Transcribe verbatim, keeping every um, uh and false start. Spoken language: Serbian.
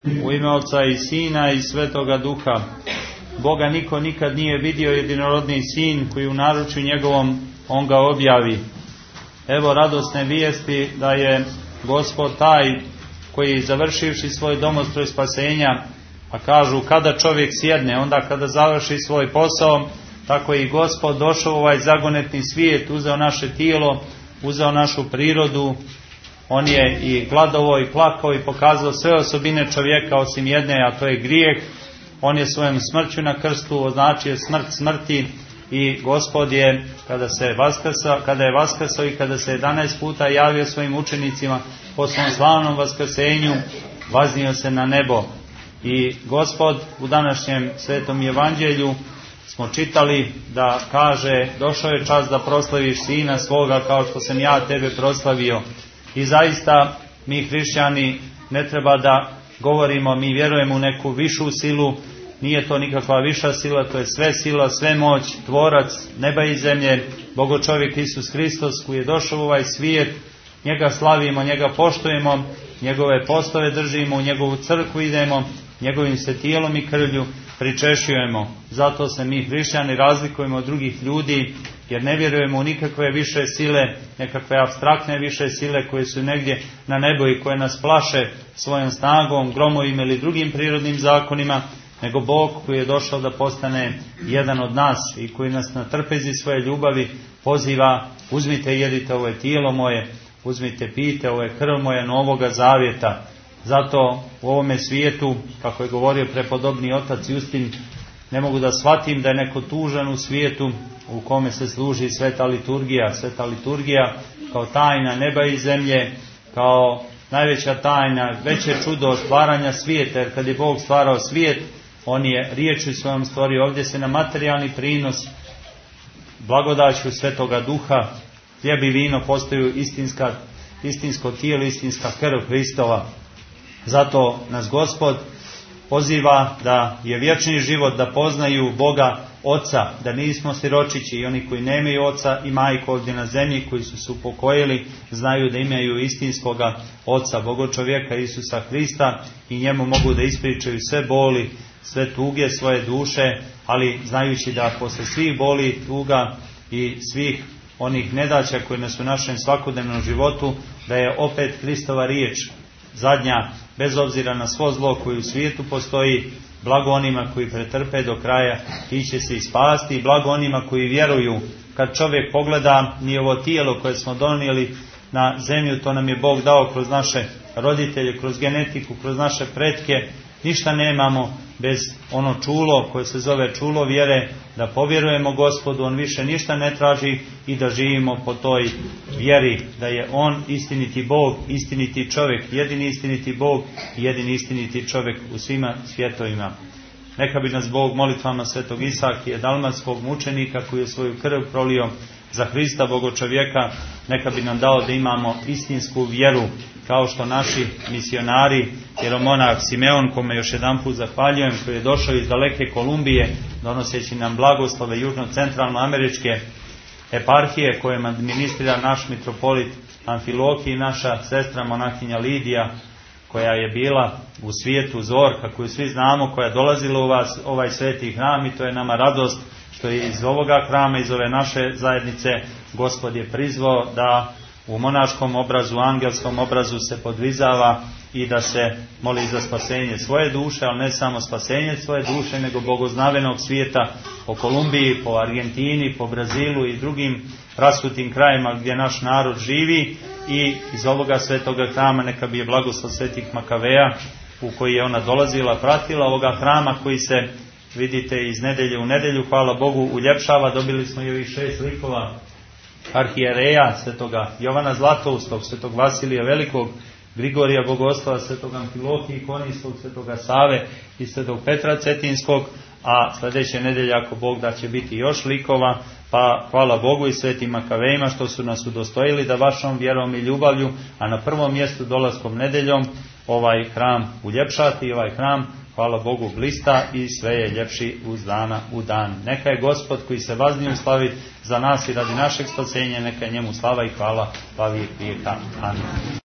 U ime Oca i Sina i Svetoga Duha. Boga niko nikad nije vidio, jedinorodni Sin koji u naručju njegovom on ga objavi. Evo radosne vijesti da je Gospod taj koji završivši svoj domostroj spasenja, a kažu kada čovjek sjedne, onda kada završi svoj posao, tako i Gospod došao u ovaj zagonetni svijet, uzeo naše tijelo, uzeo našu prirodu. On je i gladovo i plakao i pokazao sve osobine čovjeka osim jedne, a to je grijeh. On je svojom smrću na krstu označio smrt smrti i Gospod je, kada se vaskrsao, kada je vaskrsao i kada se jedanaest puta javio svojim učenicima po svom slavnom vaskrsenju, vaznio se na nebo. I Gospod u današnjem svetom evanđelju smo čitali da kaže: došao je čas da proslaviš Sina svoga kao što sam ja tebe proslavio. I zaista mi hrišćani ne treba da govorimo, mi vjerujemo u neku višu silu, nije to nikakva viša sila, to je sve sila, sve moć, tvorac neba i zemlje, Bogočovjek Isus Hristos koji je došao u ovaj svijet. Njega slavimo, njega poštujemo, njegove postave držimo, u njegovu crkvu idemo, njegovim se tijelom i krvlju pričešćujemo. Zato se mi hrišćani razlikujemo od drugih ljudi, jer ne vjerujemo u nikakve više sile, nekakve apstraktne više sile koje su negdje na nebu i koje nas plaše svojom snagom, gromovima ili drugim prirodnim zakonima, nego Bog koji je došao da postane jedan od nas i koji nas na trpezi svoje ljubavi poziva: uzmite i jedite, ovo je tijelo moje, uzmite, pijte, ovo je krv moja novoga zavjeta. Zato u ovome svijetu, kako je govorio prepodobni otac Justin, ne mogu da shvatim da je neko tužan u svijetu u kome se služi sveta liturgija. Sveta liturgija kao tajna neba i zemlje, kao najveća tajna, veće čudo od stvaranja svijeta, jer kad je Bog stvarao svijet, on je riječju svojom stvorio. Ovdje se na materijalni prinos blagodaću Svetoga Duha hljeb i vino postaju istinska, istinsko tijelo, istinska krv Hristova. Zato nas Gospod poziva da je vječni život, da poznaju Boga Oca, da nismo siročići i oni koji nemaju oca i majku ovdje na zemlji, koji su se upokojili, znaju da imaju istinskoga Oca, Bogočovjeka Isusa Hrista, i njemu mogu da ispričaju sve boli, sve tuge svoje duše, ali znajući da posle svih boli, tuga i svih onih nedaća koje nas u našem svakodnevnom životu, da je opet Hristova riječ zadnja, bez obzira na svo zlo koje u svijetu postoji. Blago onima koji pretrpe do kraja, ti će se ispasti, i blago onima koji vjeruju. Kad čovjek pogleda, ni ovo tijelo koje smo donijeli na zemlju, to nam je Bog dao kroz naše roditelje, kroz genetiku, kroz naše pretke, ništa nemamo bez ono čulo koje se zove čulo vjere, da povjerujemo Gospodu, on više ništa ne traži, i da živimo po toj vjeri, da je on istiniti Bog, istiniti čovjek, jedini istiniti Bog i jedini istiniti čovjek u svima svjetovima. Neka bi nas Bog molitvama svetog Isakije dalmatskog mučenika koji je svoju krv prolio za Hrista Bogočovjeka, neka bi nam dao da imamo istinsku vjeru, kao što naši misionari, jeromonah Simeon, kome još jedan put zahvaljujem, koji je došao iz daleke Kolumbije, donoseći nam blagoslove južno-centralno-američke eparhije, kojima administrira naš mitropolit Amfilohij, i naša sestra monahinja Lidija, koja je bila u svijetu Zorka, koju svi znamo, koja je dolazila u vas, ovaj sveti hram, i to je nama radost što je iz ovoga hrama, iz ove naše zajednice, Gospod je prizvao da u monaškom obrazu, angelskom obrazu se podvizava i da se moli za spasenje svoje duše, ali ne samo spasenje svoje duše, nego bogoznavenog svijeta po Kolumbiji, po Argentini, po Brazilu i drugim rasutim krajima gdje naš narod živi. I iz ovoga svetoga hrama neka bi je blagoslov svetih Makaveja, u koji je ona dolazila, pratila ovoga hrama koji se, vidite, iz nedelje u nedelju, hvala Bogu, uljepšava. Dobili smo i ovih šest likova arhijereja, svetoga Jovana Zlatoustog, svetog Vasilija Velikog, Grigorija Bogoslava, svetog Amfilohija Konijskog, svetoga Save i svetog Petra Cetinskog, a sljedeće nedelje, ako Bog da, će biti još likova. Pa hvala Bogu i svetim Makavejima što su nas udostojili da vašom vjerom i ljubavlju, a na prvom mjestu dolaskom nedeljom, ovaj hram uljepšati. I ovaj hram, hvala Bogu, blista i sve je ljepši uz dana u dan. Neka je Gospod koji se vaznio slavi za nas i radi našeg spasenja, neka je njemu slava i hvala pa vijek vijeka. Amin.